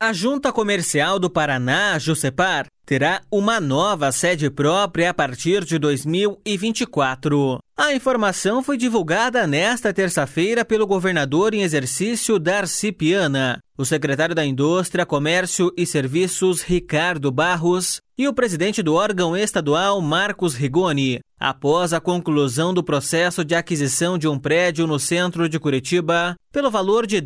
A Junta Comercial do Paraná, Jusepar, terá uma nova sede própria a partir de 2024. A informação foi divulgada nesta terça-feira pelo governador em exercício Darcy Piana, o secretário da Indústria, Comércio e Serviços, Ricardo Barros, e o presidente do órgão estadual, Marcos Rigoni, após a conclusão do processo de aquisição de um prédio no centro de Curitiba pelo valor de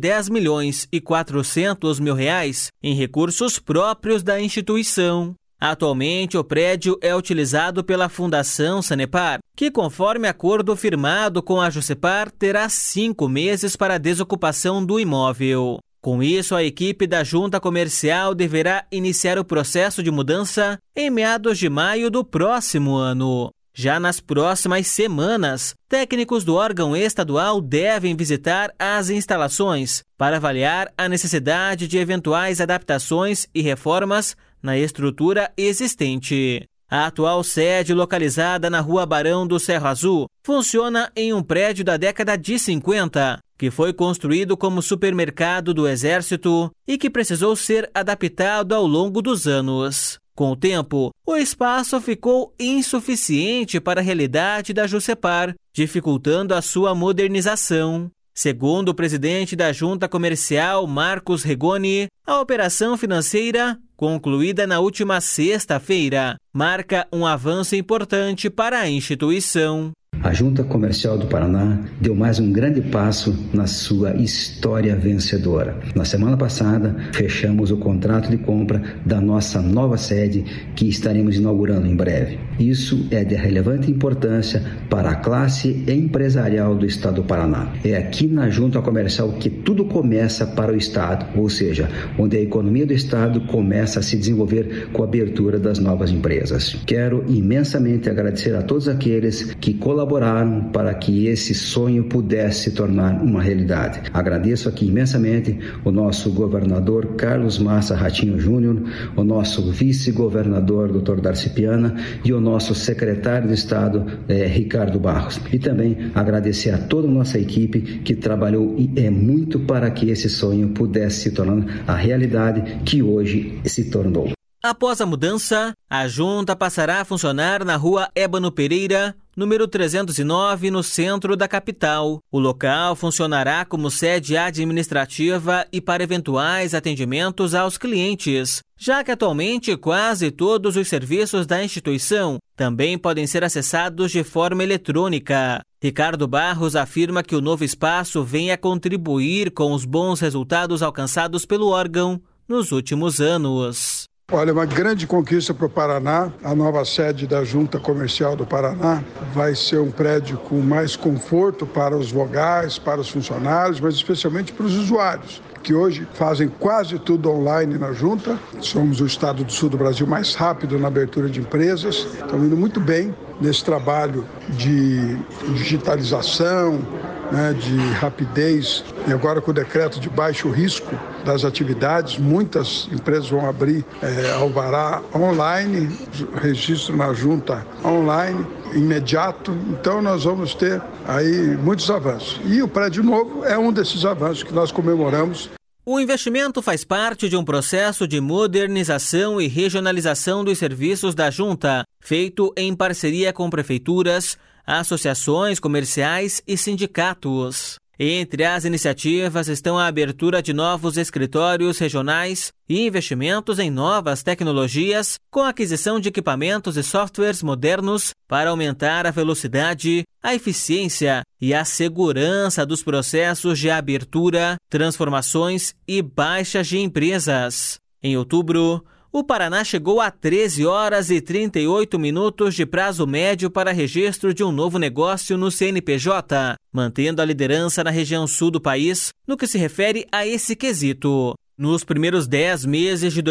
R$10.400.000 em recursos próprios da instituição. Atualmente, o prédio é utilizado pela Fundação Sanepar, que, conforme acordo firmado com a Jusepar, terá 5 meses para a desocupação do imóvel. Com isso, a equipe da Junta Comercial deverá iniciar o processo de mudança em meados de maio do próximo ano. Já nas próximas semanas, técnicos do órgão estadual devem visitar as instalações para avaliar a necessidade de eventuais adaptações e reformas na estrutura existente. A atual sede, localizada na Rua Barão do Cerro Azul, funciona em um prédio da década de 50, que foi construído como supermercado do Exército e que precisou ser adaptado ao longo dos anos. Com o tempo, o espaço ficou insuficiente para a realidade da Jusepar, dificultando a sua modernização. Segundo o presidente da Junta Comercial, Marcos Rigoni, a operação financeira, concluída na última sexta-feira, marca um avanço importante para a instituição. A Junta Comercial do Paraná deu mais um grande passo na sua história vencedora. Na semana passada, fechamos o contrato de compra da nossa nova sede, que estaremos inaugurando em breve. Isso é de relevante importância para a classe empresarial do estado do Paraná. É aqui na Junta Comercial que tudo começa para o estado, ou seja, onde a economia do estado começa a se desenvolver com a abertura das novas empresas. Quero imensamente agradecer a todos aqueles que colaboraram para que esse sonho pudesse se tornar uma realidade. Agradeço aqui imensamente o nosso governador Carlos Massa Ratinho Júnior, o nosso vice-governador Dr. Darcy Piana e o nosso secretário de Estado Ricardo Barros. E também agradecer a toda a nossa equipe que trabalhou muito para que esse sonho pudesse se tornar a realidade que hoje se tornou. Após a mudança, a Junta passará a funcionar na Rua Ébano Pereira, número 309, no centro da capital. O local funcionará como sede administrativa e para eventuais atendimentos aos clientes, já que atualmente quase todos os serviços da instituição também podem ser acessados de forma eletrônica. Ricardo Barros afirma que o novo espaço vem a contribuir com os bons resultados alcançados pelo órgão nos últimos anos. Olha, uma grande conquista para o Paraná. A nova sede da Junta Comercial do Paraná vai ser um prédio com mais conforto para os vogais, para os funcionários, mas especialmente para os usuários, que hoje fazem quase tudo online na Junta. Somos o estado do sul do Brasil mais rápido na abertura de empresas. Estamos indo muito bem nesse trabalho de digitalização, de rapidez, e agora com o decreto de baixo risco das atividades, muitas empresas vão abrir alvará online, registro na junta online, imediato, então nós vamos ter aí muitos avanços. E o prédio novo é um desses avanços que nós comemoramos. O investimento faz parte de um processo de modernização e regionalização dos serviços da Junta, feito em parceria com prefeituras, associações comerciais e sindicatos. Entre as iniciativas estão a abertura de novos escritórios regionais e investimentos em novas tecnologias, com a aquisição de equipamentos e softwares modernos para aumentar a velocidade, a eficiência e a segurança dos processos de abertura, transformações e baixas de empresas. Em outubro, o Paraná chegou a 13 horas e 38 minutos de prazo médio para registro de um novo negócio no CNPJ, mantendo a liderança na região sul do país no que se refere a esse quesito. Nos primeiros 10 meses de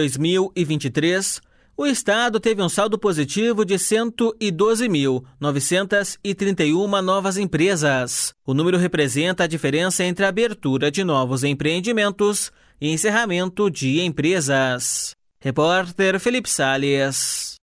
2023, o estado teve um saldo positivo de 112.931 novas empresas. O número representa a diferença entre a abertura de novos empreendimentos e encerramento de empresas. Repórter Felipe Salles.